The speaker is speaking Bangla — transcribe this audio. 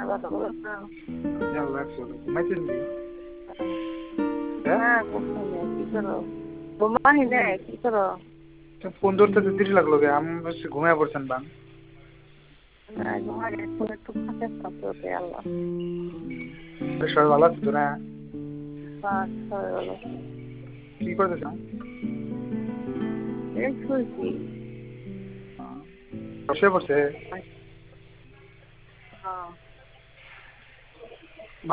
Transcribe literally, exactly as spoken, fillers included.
দাদা বলেছে আল্লাহ রাখছে ঘুমাইছেন কি হ্যাঁ ঘুমাই কি করো ঘুমাই না কি করো ফোন ধরতে তো দেরি লাগলো গে আমি বলছি ঘুমিয়ে পড়ছেন বাং না ঘুমাই ফোন একটু ফাঁকে থাকতে আল্লাহ সবাই ভালো আছে তো না বাস হয়ে গেল কি করতেছেন এই শুয়েছি বসে পড়ছে